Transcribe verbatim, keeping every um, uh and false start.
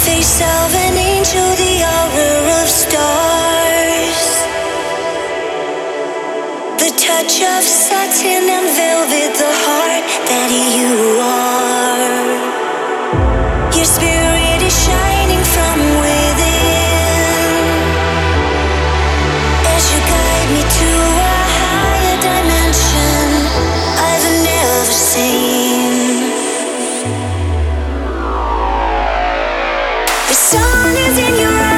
face of an angel, the aura of stars, the touch of satin and velvet, the heart that you are. Your spirit is shining from within as you guide me to a higher dimension I've never seen. The sun is in your eyes.